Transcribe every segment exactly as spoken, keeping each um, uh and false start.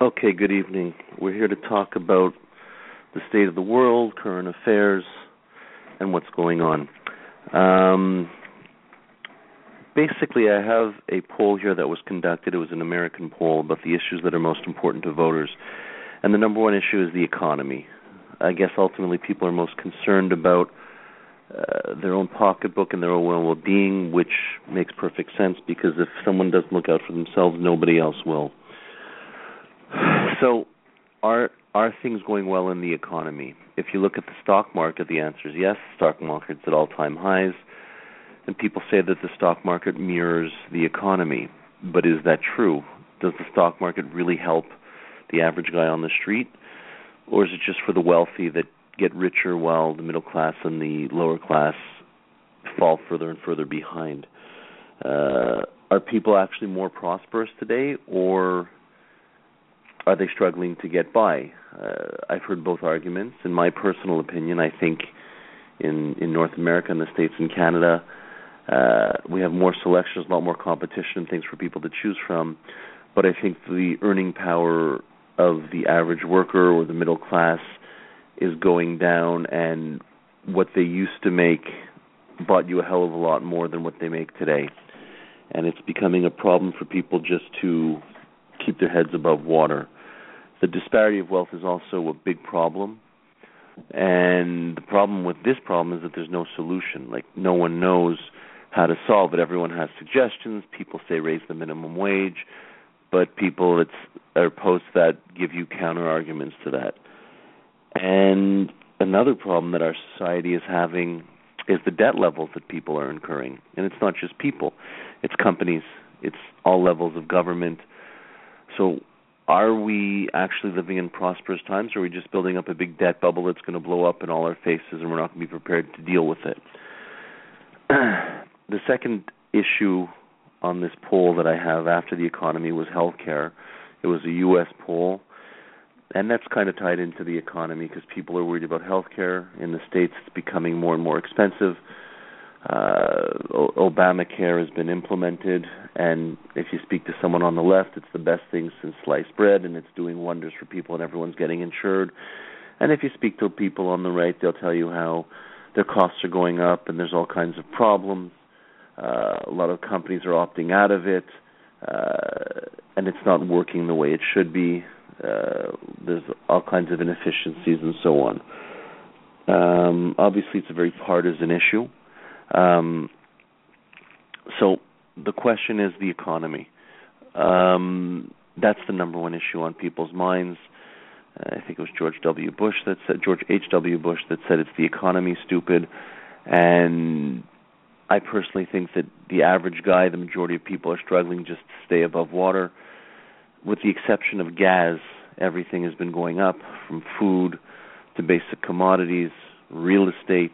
Okay, good evening. We're here to talk about the state of the world, current affairs, and what's going on. Um, basically, I have a poll here that was conducted. It was an American poll about the issues that are most important to voters. And the number one issue is the economy. I guess ultimately people are most concerned about uh, their own pocketbook and their own well-being, which makes perfect sense because if someone doesn't look out for themselves, nobody else will. So, are are things going well in the economy? If you look at the stock market, the answer is yes. The stock market's at all-time highs, and people say that the stock market mirrors the economy. But is that true? Does the stock market really help the average guy on the street, or is it just for the wealthy that get richer while the middle class and the lower class fall further and further behind? Uh, are people actually more prosperous today, or are they struggling to get by? Uh, I've heard both arguments. In my personal opinion, I think in, in North America and the States and Canada, uh, we have more selections, a lot more competition and things for people to choose from. But I think the earning power of the average worker or the middle class is going down, and what they used to make bought you a hell of a lot more than what they make today. And it's becoming a problem for people just to keep their heads above water. The disparity of wealth is also a big problem, and the problem with this problem is that there's no solution. Like, no one knows how to solve it. Everyone has suggestions. People say raise the minimum wage, but people that are opposed to that give you counter-arguments to that. And another problem that our society is having is the debt levels that people are incurring. And it's not just people. It's companies. It's all levels of government. So are we actually living in prosperous times, or are we just building up a big debt bubble that's going to blow up in all our faces and we're not going to be prepared to deal with it? The second issue on this poll that I have after the economy was healthcare. It was a U S poll, and that's kind of tied into the economy because people are worried about healthcare. In the States, it's becoming more and more expensive. Uh, Obamacare has been implemented, and if you speak to someone on the left, it's the best thing since sliced bread, and it's doing wonders for people, and everyone's getting insured. And if you speak to people on the right, they'll tell you how their costs are going up, and there's all kinds of problems. Uh, a lot of companies are opting out of it, uh, and it's not working the way it should be. Uh, there's all kinds of inefficiencies and so on. Um, obviously, it's a very partisan issue. Um, so the question is the economy. Um, that's the number one issue on people's minds. Uh, I think it was George W. Bush that said, George H W. Bush that said it's the economy, stupid. And I personally think that the average guy, the majority of people are struggling just to stay above water. With the exception of gas, everything has been going up, from food to basic commodities, real estate.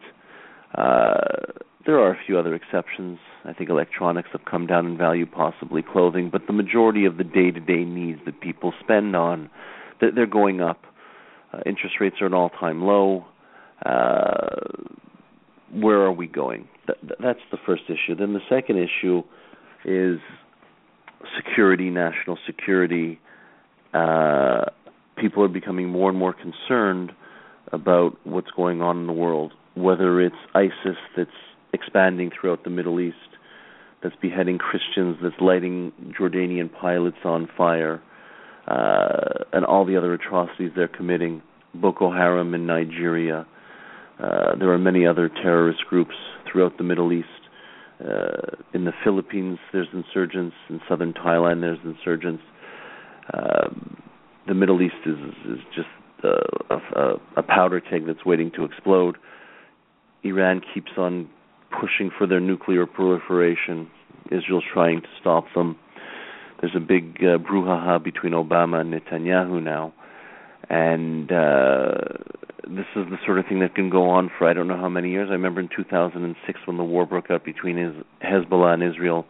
Uh, there are a few other exceptions. I think electronics have come down in value, possibly clothing, but the majority of the day-to-day needs that people spend on, they're going up. Uh, interest rates are at an all-time low. Uh, where are we going? Th- that's the first issue. Then the second issue is security, national security. Uh, people are becoming more and more concerned about what's going on in the world, whether it's ISIS that's expanding throughout the Middle East, that's beheading Christians, that's lighting Jordanian pilots on fire, uh, and all the other atrocities they're committing, Boko Haram in Nigeria. Uh, there are many other terrorist groups throughout the Middle East. Uh, in the Philippines, there's insurgents. In southern Thailand, there's insurgents. Um, the Middle East is, is just uh, a, a powder keg that's waiting to explode. Iran keeps on pushing for their nuclear proliferation. Israel's trying to stop them. There's a big uh, brouhaha between Obama and Netanyahu now. And uh, this is the sort of thing that can go on for I don't know how many years. I remember in two thousand six when the war broke out between Hezbollah and Israel,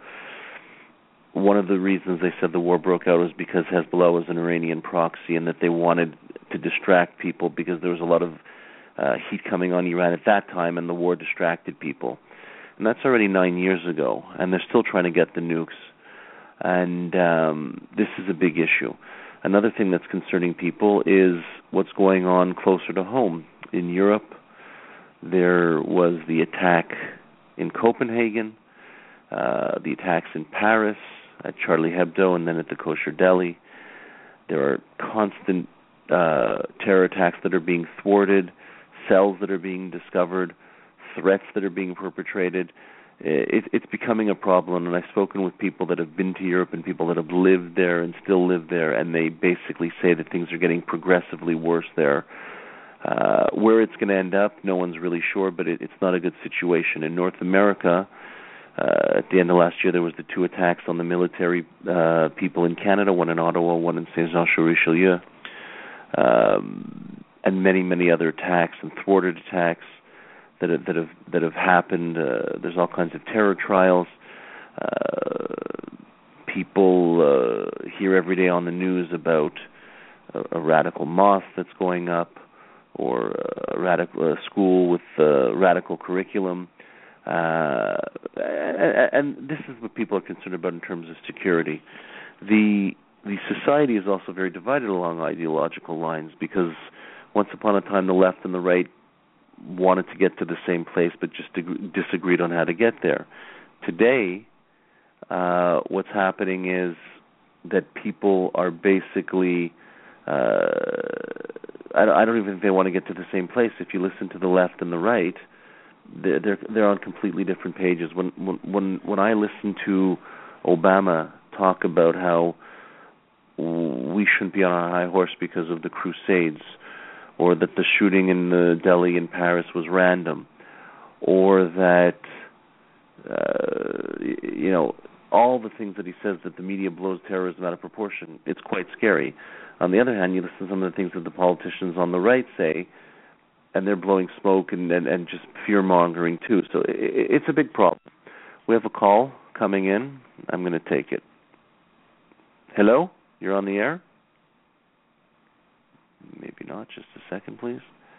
one of the reasons they said the war broke out was because Hezbollah was an Iranian proxy and that they wanted to distract people because there was a lot of uh, heat coming on Iran at that time, and the war distracted people. And that's already nine years ago, and they're still trying to get the nukes. And um, this is a big issue. Another thing that's concerning people is what's going on closer to home. In Europe, there was the attack in Copenhagen, uh, the attacks in Paris at Charlie Hebdo, and then at the Kosher Deli. There are constant uh, terror attacks that are being thwarted, cells that are being discovered, threats that are being perpetrated. It, it's becoming a problem, and I've spoken with people that have been to Europe and people that have lived there and still live there, and they basically say that things are getting progressively worse there. Uh, where it's going to end up, no one's really sure, but it, it's not a good situation. In North America, uh, at the end of last year, there was the two attacks on the military uh, people in Canada, one in Ottawa, one in Saint-Jean-sur-Richelieu, um, and many, many other attacks and thwarted attacks that have, that have, that have happened. Uh, there's all kinds of terror trials. Uh, people uh, hear every day on the news about a, a radical mosque that's going up, or a radical a school with a radical curriculum. Uh, and, and this is what people are concerned about in terms of security. The the society is also very divided along ideological lines, because once upon a time the left and the right wanted to get to the same place but just disagreed on how to get there. Today, uh, what's happening is that people are basically uh, I don't even think they want to get to the same place. If you listen to the left and the right, they're they're, they're on completely different pages. When when when I listen to Obama talk about how we shouldn't be on our high horse because of the Crusades, or that the shooting in the deli in Paris was random, or that uh, you know all the things that he says, that the media blows terrorism out of proportion, it's quite scary. On the other hand, you listen to some of the things that the politicians on the right say, and they're blowing smoke and, and, and just fear-mongering too. So it, it's a big problem. We have a call coming in. I'm going to take it. Hello? You're on the air? Maybe not. Just a second, please.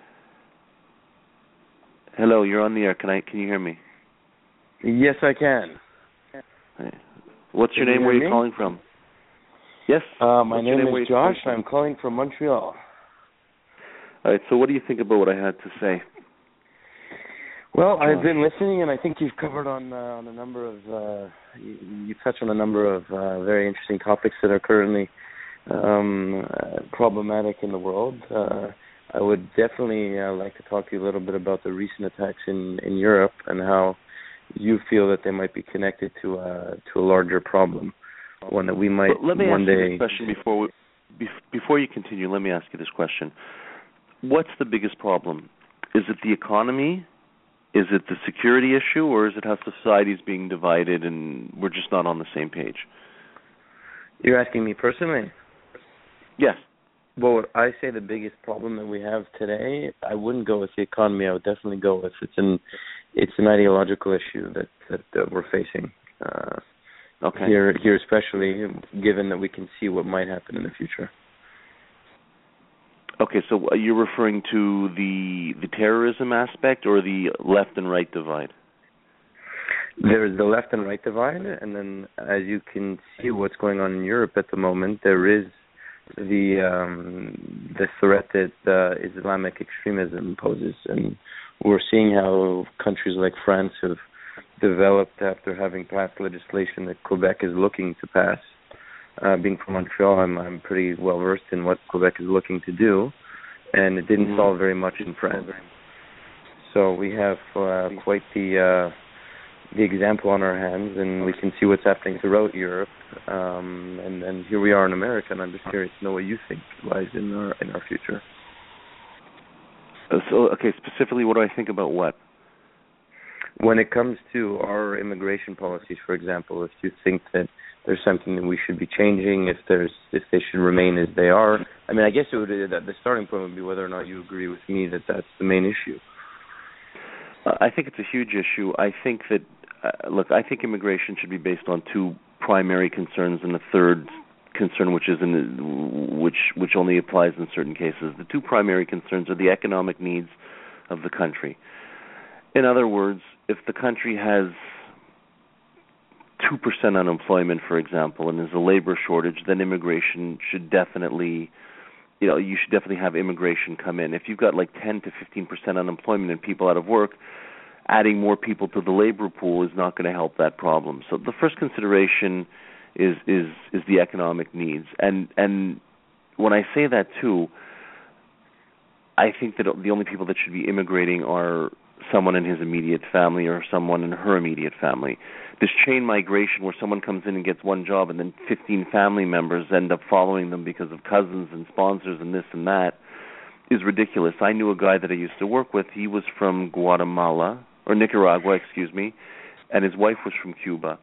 Hello, you're on the air. Can I? Can you hear me? Yes, I can. Hey. What's your Can name? you Where are you me? calling from? Yes. Uh, my What's name, name? is Josh. I'm calling from Montreal. All right. So, what do you think about what I had to say? Well, Josh. I've been listening, and I think you've covered on uh, on a number of uh, you, you touched on a number of uh, very interesting topics that are currently um, uh, problematic in the world. Uh, I would definitely uh, like to talk to you a little bit about the recent attacks in, in Europe and how you feel that they might be connected to uh, to a larger problem, one that we might well, let me one ask day. you this question before we, before you continue. Let me ask you this question: what's the biggest problem? Is it the economy? Is it the security issue, or is it how society is being divided and we're just not on the same page? You're asking me personally? Yes. Well, I say the biggest problem that we have today, I wouldn't go with the economy. I would definitely go with it's an it's an ideological issue that that, that we're facing uh, okay. here here, especially given that we can see what might happen in the future. Okay, so you're referring to the the terrorism aspect or the left and right divide? There's the left and right divide, and then as you can see what's going on in Europe at the moment, there is the um, the threat that uh, Islamic extremism poses, and we're seeing how countries like France have developed after having passed legislation that Quebec is looking to pass. Uh, being from Montreal, I'm, I'm pretty well versed in what Quebec is looking to do, and it didn't mm-hmm. solve very much in France. So we have uh, quite the uh, the example on our hands, and we can see what's happening throughout Europe. Um, and, and here we are in America, and I'm just curious to know what you think lies in our in our future. Uh, so, okay, specifically, what do I think about what? When it comes to our immigration policies, for example, if you think that there's something that we should be changing, if there's if they should remain as they are. I mean, I guess it would that the starting point would be whether or not you agree with me that that's the main issue. Uh, I think it's a huge issue. I think that uh, look, I think immigration should be based on two primary concerns and a third concern, which is in which which only applies in certain cases. The two primary concerns are the economic needs of the country. In other words, if the country has two percent unemployment, for example, and there's a labor shortage, then immigration should definitely, you know, you should definitely have immigration come in. If you've got like ten to fifteen percent unemployment and people out of work, adding more people to the labor pool is not going to help that problem. So the first consideration is is is the economic needs. And and when I say that too, I think that the only people that should be immigrating are someone in his immediate family or someone in her immediate family. This chain migration where someone comes in and gets one job and then fifteen family members end up following them because of cousins and sponsors and this and that is ridiculous. I knew a guy that I used to work with. He was from Guatemala, or Nicaragua, excuse me, and his wife was from Cuba.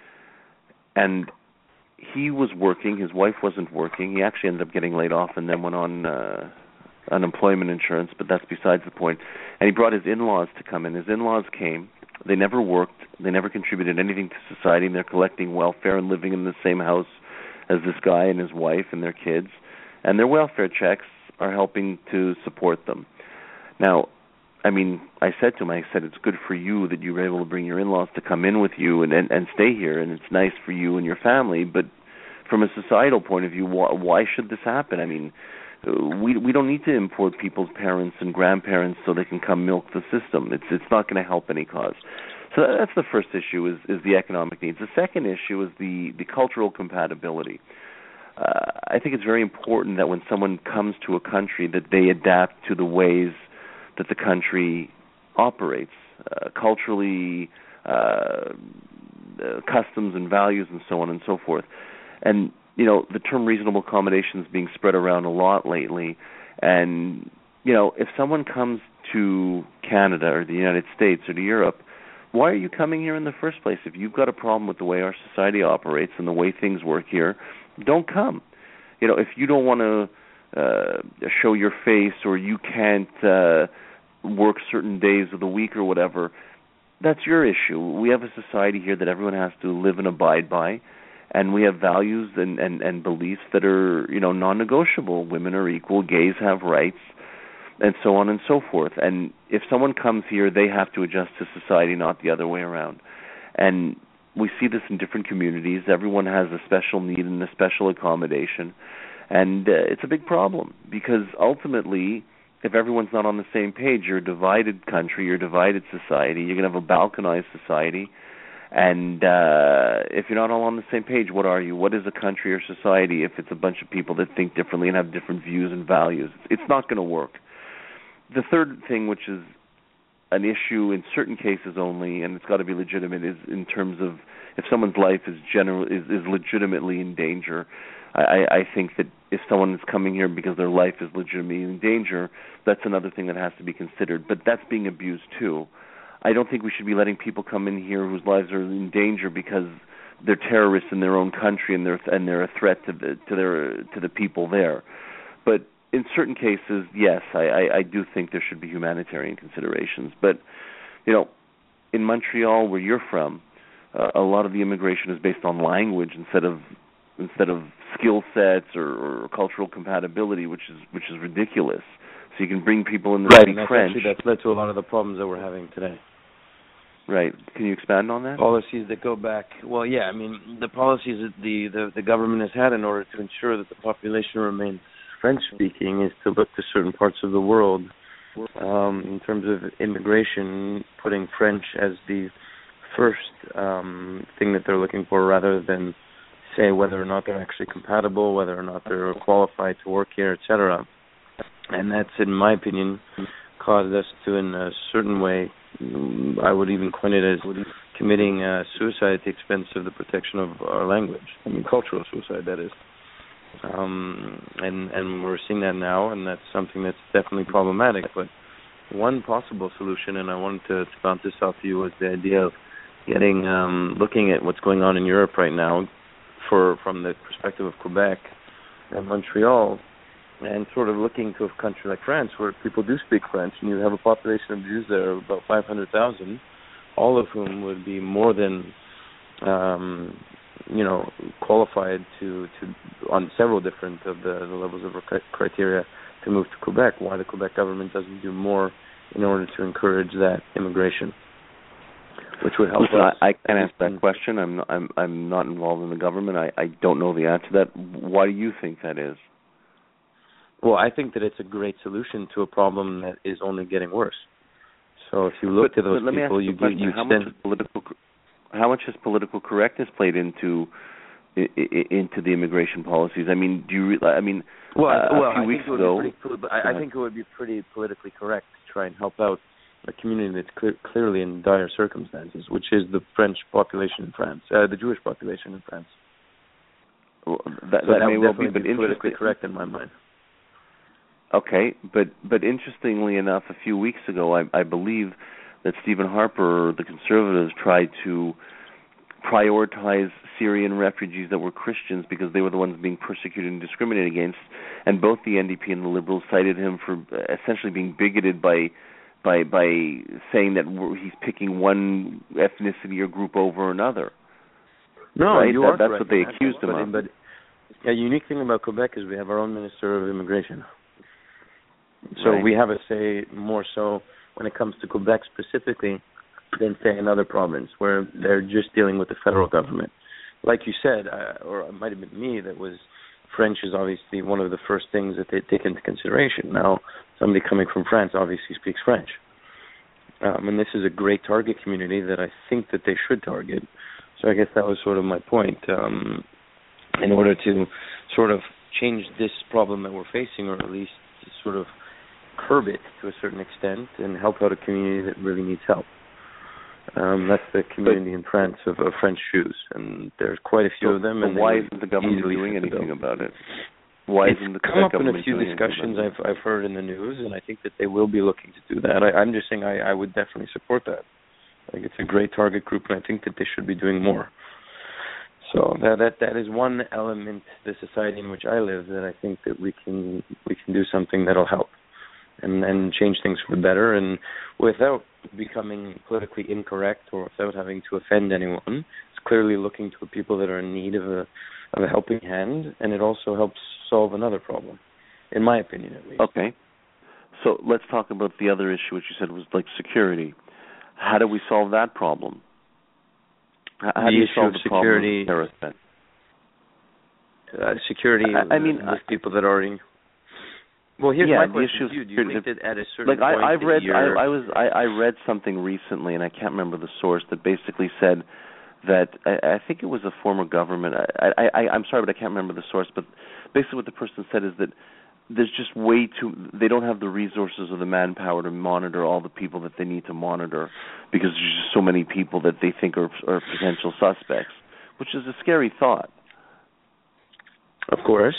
And he was working. His wife wasn't working. He actually ended up getting laid off and then went on uh, unemployment insurance, but that's besides the point. And he brought his in-laws to come in. His in-laws came. They never worked. They never contributed anything to society. And they're collecting welfare and living in the same house as this guy and his wife and their kids. And their welfare checks are helping to support them. Now, I mean, I said to him, I said, it's good for you that you were able to bring your in-laws to come in with you and, and, and stay here, and it's nice for you and your family, but from a societal point of view, why, why should this happen? I mean, we we don't need to import people's parents and grandparents so they can come milk the system. It's it's not going to help any cause. So that's the first issue, is, is the economic needs. The second issue is the, the cultural compatibility. Uh, I think it's very important that when someone comes to a country that they adapt to the ways that the country operates, uh, culturally, uh, uh, customs and values and so on and so forth. And, you know, the term reasonable accommodation is being spread around a lot lately. And, you know, if someone comes to Canada or the United States or to Europe, why are you coming here in the first place? If you've got a problem with the way our society operates and the way things work here, don't come. You know, if you don't want to uh, show your face or you can't uh, work certain days of the week or whatever, that's your issue. We have a society here that everyone has to live and abide by, and we have values and, and, and beliefs that are, you know, non-negotiable. Women are equal, gays have rights, and so on and so forth. And if someone comes here, they have to adjust to society, not the other way around. And we see this in different communities. Everyone has a special need and a special accommodation. And uh, it's a big problem because ultimately, if everyone's not on the same page, you're a divided country, you're a divided society, you're going to have a balkanized society. And uh, if you're not all on the same page, what are you? What is a country or society if it's a bunch of people that think differently and have different views and values? It's not going to work. The third thing, which is an issue in certain cases only, and it's got to be legitimate, is in terms of if someone's life is general is, is legitimately in danger. I, I think that if someone is coming here because their life is legitimately in danger, that's another thing that has to be considered. But that's being abused too. I don't think we should be letting people come in here whose lives are in danger because they're terrorists in their own country and they're and they're a threat to the to their to the people there. But in certain cases, yes, I, I, I do think there should be humanitarian considerations. But, you know, in Montreal, where you're from, uh, a lot of the immigration is based on language instead of instead of skill sets or, or cultural compatibility, which is which is ridiculous. So you can bring people in that right, speak and that's French. Actually, that's led to a lot of the problems that we're having today. Right. Can you expand on that? Policies that go back. Well, yeah. I mean, the policies that the, the the government has had in order to ensure that the population remains French-speaking is to look to certain parts of the world um, in terms of immigration, putting French as the first um, thing that they're looking for, rather than say whether or not they're actually compatible, whether or not they're qualified to work here, et cetera. And that's, in my opinion, caused us to, in a certain way, I would even coin it as committing uh, suicide at the expense of the protection of our language. I mean, cultural suicide, that is. Um, and, and we're seeing that now, and that's something that's definitely problematic. But one possible solution, and I wanted to, to bounce this off to you, was the idea of getting, um, looking at what's going on in Europe right now for from the perspective of Quebec and Montreal, and sort of looking to a country like France, where people do speak French, and you have a population of Jews there of about five hundred thousand, all of whom would be more than, um, you know, qualified to, to on several different of the, the levels of criteria to move to Quebec. Why the Quebec government doesn't do more in order to encourage that immigration? which would help Listen, us. I, I can't answer that question. I'm not, I'm I'm not involved in the government. I, I don't know the answer to that. Why do you think that is? Well, I think that it's a great solution to a problem that is only getting worse. So if you look but, to those but let me people, ask you, you, you how extend... much political how much has political correctness played into I, I, into the immigration policies? I mean, do you? Re- I mean, well, uh, well, a few I weeks think ago, pretty, I, I think it would be pretty politically correct to try and help out a community that's clear, clearly in dire circumstances, which is the French population in France, uh, the Jewish population in France. Well, that, so that, that may would well definitely be, but be politically correct in my mind. Okay, but but interestingly enough, a few weeks ago, I, I believe that Stephen Harper, the Conservatives, tried to prioritize Syrian refugees that were Christians because they were the ones being persecuted and discriminated against, and both the N D P and the Liberals cited him for essentially being bigoted by by by saying that he's picking one ethnicity or group over another. No, right? you that, are that's correct. what they accused him but, of. But a unique thing about Quebec is we have our own Minister of Immigration. So right. we have a say more so when it comes to Quebec specifically than, say, another province where they're just dealing with the federal government. Like you said, uh, or it might have been me, that was French is obviously one of the first things that they take into consideration. Now, somebody coming from France obviously speaks French. Um, and this is a great target community that I think that they should target. So I guess that was sort of my point. Um, in order to sort of change this problem that we're facing, or at least sort of curb it to a certain extent and help out a community that really needs help. Um, that's the community but, in France of, of French Jews, and there's quite a few so, of them. So And why isn't the government doing anything about it? Why it's isn't the come up in a government few doing discussions I've I've heard in the news, and I think that they will be looking to do that. I, I'm just saying I, I would definitely support that. I think it's a great target group, and I think that they should be doing more. So that that that is one element, the society in which I live, that I think that we can we can do something that'll help and and change things for the better, and without becoming politically incorrect or without having to offend anyone. It's clearly looking to the people that are in need of a of a helping hand, and it also helps solve another problem, in my opinion, at least. Okay. So let's talk about the other issue, which you said was like security. How do we solve that problem? How the do you issue solve of the security, problem with uh, security. I, I mean, with people that are already. Well, here's yeah, my question to you. Do you think that at a certain like point I, I've read, year... I, I was, I, I read something recently, and I can't remember the source, that basically said that I, I think it was a former government. I, I, I, I'm sorry, but I can't remember the source. But basically, what the person said is that there's just way too. They don't have the resources or the manpower to monitor all the people that they need to monitor because there's just so many people that they think are, are potential suspects, which is a scary thought. Of course.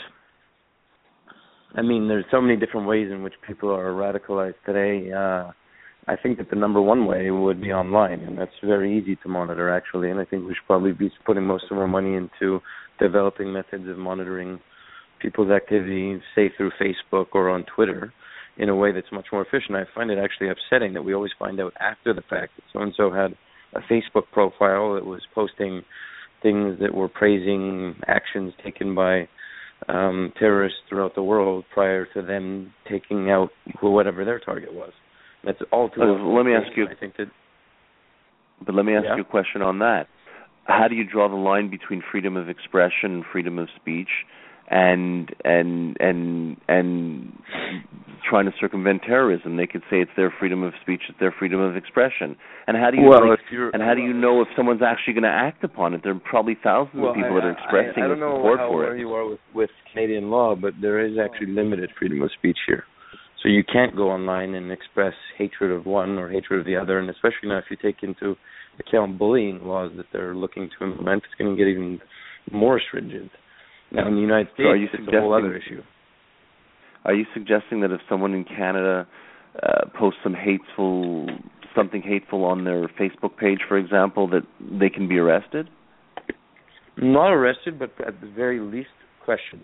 I mean, there's so many different ways in which people are radicalized today. Uh, I think that the number one way would be online, and that's very easy to monitor, actually. And I think we should probably be putting most of our money into developing methods of monitoring people's activity, say through Facebook or on Twitter, in a way that's much more efficient. I find it actually upsetting that we always find out after the fact that so-and-so had a Facebook profile that was posting things that were praising actions taken by um, terrorists throughout the world prior to them taking out whatever their target was. That's all too uh, Let me ask you. I think that, but let me ask yeah? you a question on that. How do you draw the line between freedom of expression and freedom of speech, and and and and trying to circumvent terrorism? They could say it's their freedom of speech, it's their freedom of expression. And how do you well, like, if you're, and how do you know if someone's actually going to act upon it? There are probably thousands well, of people I, that are expressing I, I don't know support how for where it. you are with, with Canadian law, but there is actually limited freedom of speech here. So you can't go online and express hatred of one or hatred of the other, and especially now if you take into account bullying laws that they're looking to implement, it's going to get even more stringent. Now in the United States, so are you it's a whole other issue. Are you suggesting that if someone in Canada uh, posts some hateful, something hateful on their Facebook page, for example, that they can be arrested? Not arrested, but at the very least questioned.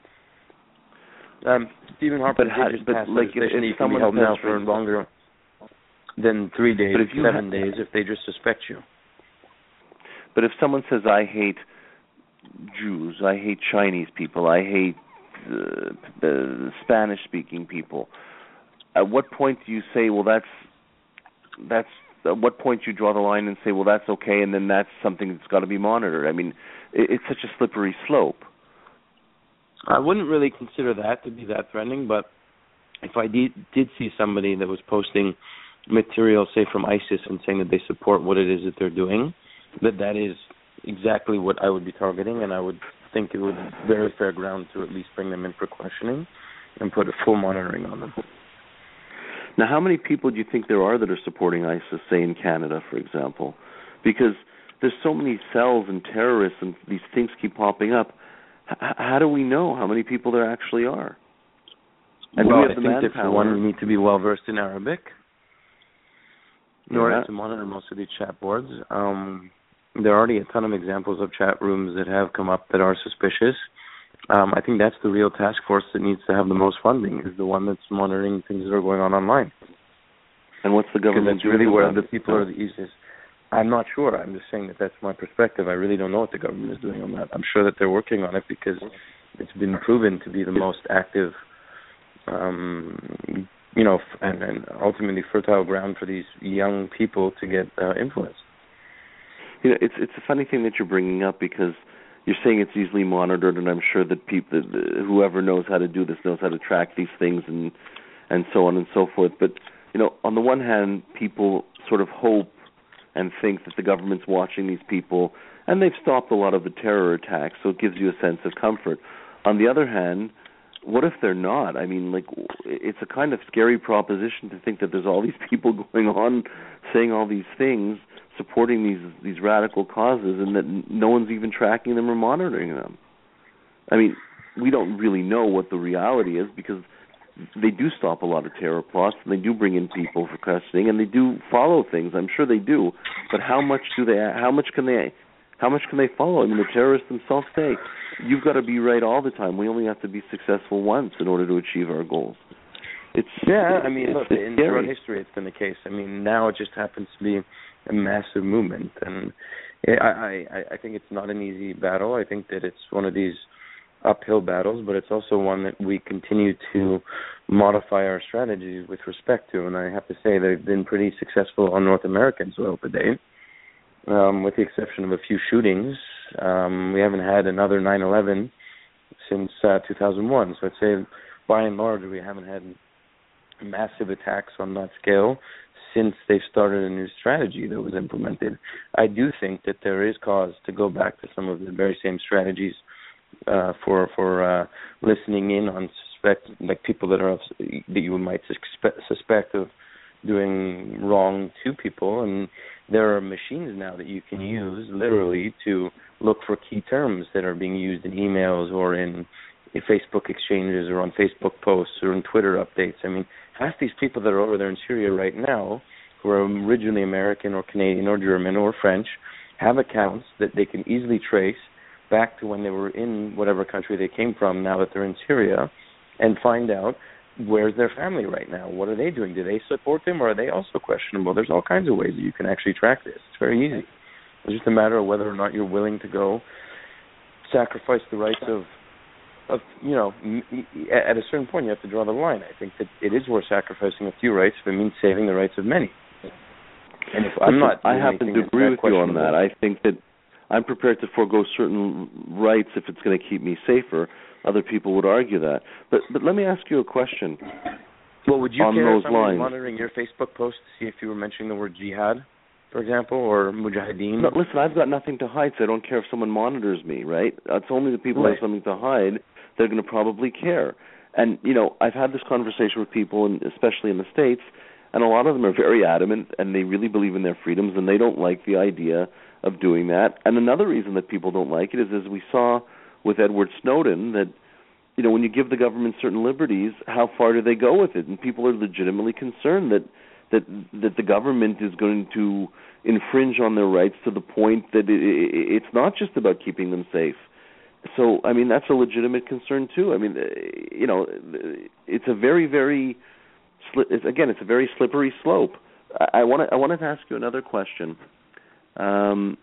Um, Stephen Harper but how, did just but pass like legislation that you can be held now for longer than three days, but if you seven ha- days, if they just suspect you. But if someone says, I hate Jews, I hate Chinese people, I hate uh, the Spanish-speaking people, at what point do you say, well, that's that's at what point you draw the line and say, well, that's okay, and then that's something that's got to be monitored? I mean, it, it's such a slippery slope. I wouldn't really consider that to be that threatening, but if I did, did see somebody that was posting material, say, from ISIS and saying that they support what it is that they're doing, that that is exactly what I would be targeting, and I would think it would be very fair ground to at least bring them in for questioning and put a full monitoring on them. Now, how many people do you think there are that are supporting ISIS, say, in Canada, for example? Because there's so many cells and terrorists and these things keep popping up. H- how do we know how many people there actually are? And well, do we have I the think that for one, we need to be well-versed in Arabic in yeah. order to monitor most of these chat boards. Um, there are already a ton of examples of chat rooms that have come up that are suspicious. Um, I think that's the real task force that needs to have the most funding, is the one that's monitoring things that are going on online. And what's the government doing? That's really where the people no. are the easiest. I'm not sure. I'm just saying that that's my perspective. I really don't know what the government is doing on that. I'm sure that they're working on it because it's been proven to be the most active, um, you know, and, and ultimately fertile ground for these young people to get uh, influence. You know, it's it's a funny thing that you're bringing up because you're saying it's easily monitored, and I'm sure that people, whoever knows how to do this, knows how to track these things and and so on and so forth. But you know, on the one hand, people sort of hope and think that the government's watching these people, and they've stopped a lot of the terror attacks, so it gives you a sense of comfort. On the other hand, what if they're not? I mean, like, it's a kind of scary proposition to think that there's all these people going on saying all these things, supporting these these radical causes, and that no one's even tracking them or monitoring them. I mean, we don't really know what the reality is because they do stop a lot of terror plots, and they do bring in people for questioning, and they do follow things. I'm sure they do, but how much do they? How much can they? How much can they follow? I mean, the terrorists themselves say, "You've got to be right all the time. We only have to be successful once in order to achieve our goals." It's yeah. I mean, it's, look, it's in scary. throughout history, it's been the case. I mean, now it just happens to be a massive movement, and I, I, I think it's not an easy battle. I think that it's one of these uphill battles, but it's also one that we continue to modify our strategies with respect to. And I have to say they've been pretty successful on North American soil today, um, with the exception of a few shootings. Um, we haven't had another nine eleven since uh, two thousand one. So I'd say, by and large, we haven't had massive attacks on that scale since they've started a new strategy that was implemented. I do think that there is cause to go back to some of the very same strategies uh, for for uh, listening in on suspect like people that are that you might suspect, suspect of doing wrong to people, and there are machines now that you can use literally to look for key terms that are being used in emails or in, in Facebook exchanges or on Facebook posts or in Twitter updates. I mean, half these people that are over there in Syria right now, who are originally American or Canadian or German or French, have accounts that they can easily trace back to when they were in whatever country they came from, now that they're in Syria, and find out where's their family right now. What are they doing? Do they support them, or are they also questionable? There's all kinds of ways that you can actually track this. It's very easy. It's just a matter of whether or not you're willing to go sacrifice the rights of, of you know, at a certain point you have to draw the line. I think that it is worth sacrificing a few rights if it means saving the rights of many. And if I'm not, I happen to agree with you on that. I think that I'm prepared to forego certain rights if it's going to keep me safer. Other people would argue that. But but let me ask you a question. Well, would you on care those if someone lines. was monitoring your Facebook post to see if you were mentioning the word jihad, for example, or mujahideen? No, listen, I've got nothing to hide, so I don't care if someone monitors me, right? It's only the people right. who have something to hide that are going to probably care. And, you know, I've had this conversation with people, and especially in the States, and a lot of them are very adamant, and they really believe in their freedoms, and they don't like the idea of doing that. And another reason that people don't like it is, as we saw with Edward Snowden, that, you know, when you give the government certain liberties, how far do they go with it? And people are legitimately concerned that that that the government is going to infringe on their rights to the point that it, it, it's not just about keeping them safe. So, I mean, that's a legitimate concern too. I mean, you know, it's a very, very, it's, again, it's a very slippery slope. I want to, I wanted to ask you another question. Um,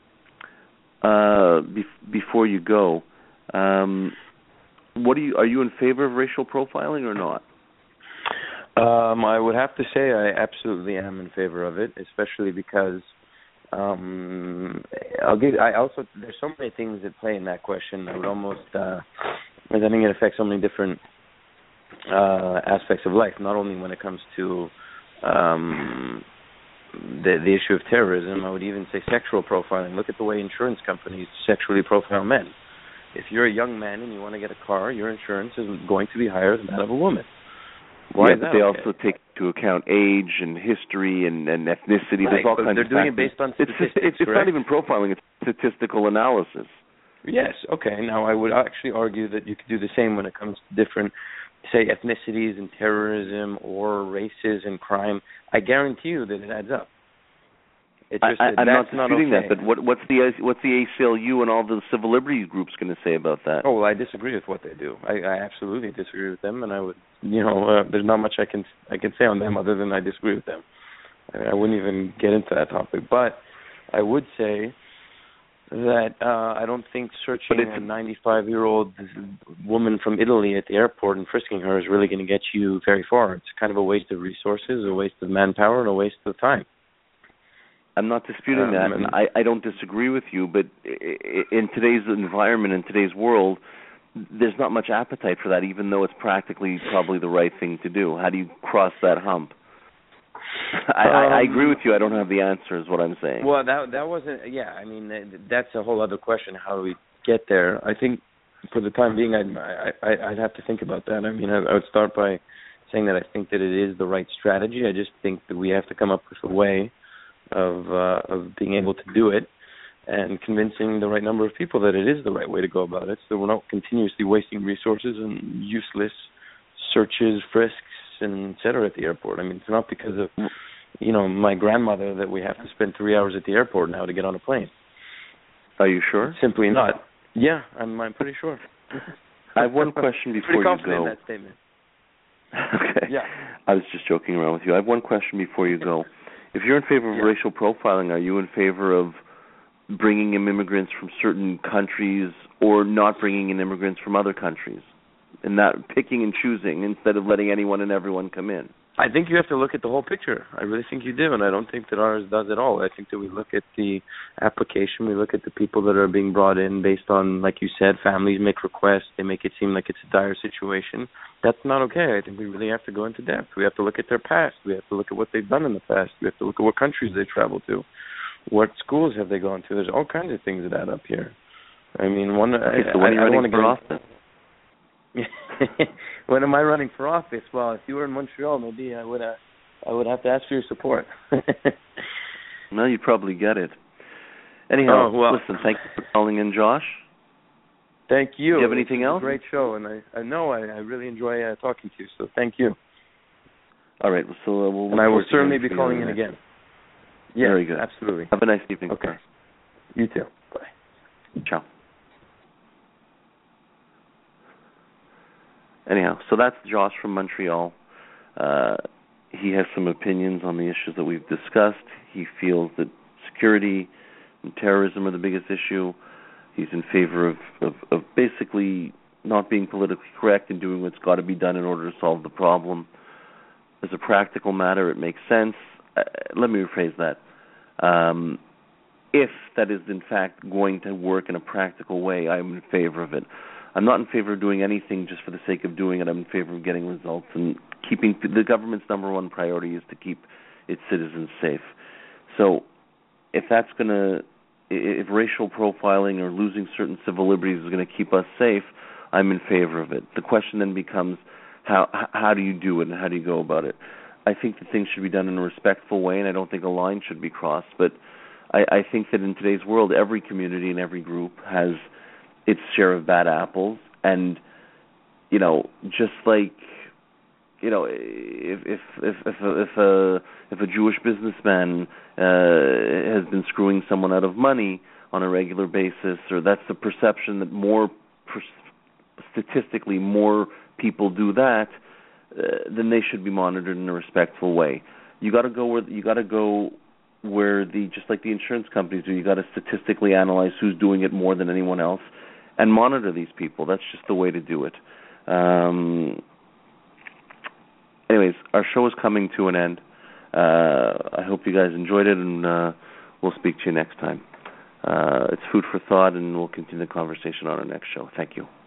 uh, be, before you go, um, what are you? Are you in favor of racial profiling or not? Um, I would have to say I absolutely am in favor of it, especially because um, I'll give. I also there's so many things that play in that question. I would almost, uh, I think it affects so many different uh, aspects of life. Not only when it comes to um, the the issue of terrorism, I would even say sexual profiling. Look at the way insurance companies sexually profile men. If you're a young man and you want to get a car, your insurance is going to be higher than that of a woman. Why yeah, is but that they okay? also take into account age and history and, and ethnicity. Right, There's all but kinds they're of doing factors. it based on It's, statistics, it's, it's correct? not even profiling; it's statistical analysis. Yes, okay. Now, I would actually argue that you could do the same when it comes to different, say, ethnicities and terrorism or races and crime. I guarantee you that it adds up. It just, I, I, I'm not not disputing okay. that, but what, what's the what's the A C L U and all the civil liberties groups going to say about that? Oh, well, I disagree with what they do. I, I absolutely disagree with them, and I would, you know, uh, there's not much I can I can say on them other than I disagree with them. I, I wouldn't even get into that topic, but I would say that uh, I don't think searching a ninety-five-year-old woman from Italy at the airport and frisking her is really going to get you very far. It's kind of a waste of resources, a waste of manpower, and a waste of time. I'm not disputing um, that, and I, I don't disagree with you, but in today's environment, in today's world, there's not much appetite for that, even though it's practically probably the right thing to do. How do you cross that hump? I, um, I, I agree with you. I don't have the answer, is what I'm saying. Well, that that wasn't, yeah, I mean, that's a whole other question, how do we get there. I think for the time being, I'd, I, I'd have to think about that. I mean, I, I would start by saying that I think that it is the right strategy. I just think that we have to come up with a way of uh, of being able to do it and convincing the right number of people that it is the right way to go about it, so we're not continuously wasting resources and useless searches, frisks, and et cetera at the airport. I mean, it's not because of, you know, my grandmother that we have to spend three hours at the airport now to get on a plane. Are you sure? Simply not. Yeah, I'm, I'm pretty sure. I have one question before you go. Pretty confident in that statement. Okay. Yeah. I was just joking around with you. I have one question before you go. If you're in favor of yeah. racial profiling, are you in favor of bringing in immigrants from certain countries or not bringing in immigrants from other countries? And not picking and choosing instead of letting anyone and everyone come in? I think you have to look at the whole picture. I really think you do, and I don't think that ours does at all. I think that we look at the application, we look at the people that are being brought in based on, like you said, families make requests, they make it seem like it's a dire situation. That's not okay. I think we really have to go into depth. We have to look at their past. We have to look at what they've done in the past. We have to look at what countries they traveled to. What schools have they gone to? There's all kinds of things that add up here. I mean, one. Okay, I, so when I, are you I running for office? When am I running for office? Well, if you were in Montreal, maybe I would. Uh, I would have to ask for your support. No, you'd probably get it. Anyhow, oh, well. Listen. Thank you for calling in, Josh. Thank you. Do you have anything else? Great show, and I, I know I, I really enjoy uh, talking to you. So thank you. All right. So uh, we'll. And I will certainly be calling in next. again. Yes, very good. Absolutely. Have a nice evening. Okay. You too. Bye. Ciao. Anyhow, so that's Josh from Montreal. Uh, he has some opinions on the issues that we've discussed. He feels that security and terrorism are the biggest issue. He's in favor of, of, of basically not being politically correct and doing what's got to be done in order to solve the problem. As a practical matter, it makes sense. Uh, let me rephrase that. Um, if that is, in fact, going to work in a practical way, I'm in favor of it. I'm not in favor of doing anything just for the sake of doing it. I'm in favor of getting results and keeping the government's number one priority is to keep its citizens safe. So if that's going to, if racial profiling or losing certain civil liberties is going to keep us safe, I'm in favor of it. The question then becomes, how how do you do it and how do you go about it? I think that things should be done in a respectful way, and I don't think a line should be crossed. But I, I think that in today's world, every community and every group has its share of bad apples, and you know, just like you know, if if if if a, if a, if a Jewish businessman uh, has been screwing someone out of money on a regular basis, or that's the perception that more per- statistically more people do that, uh, then they should be monitored in a respectful way. You got to go where you got to go where the just like the insurance companies do. You got to statistically analyze who's doing it more than anyone else, and monitor these people. That's just the way to do it. Um, anyways, our show is coming to an end. Uh, I hope you guys enjoyed it, and uh, we'll speak to you next time. Uh, it's food for thought, and we'll continue the conversation on our next show. Thank you.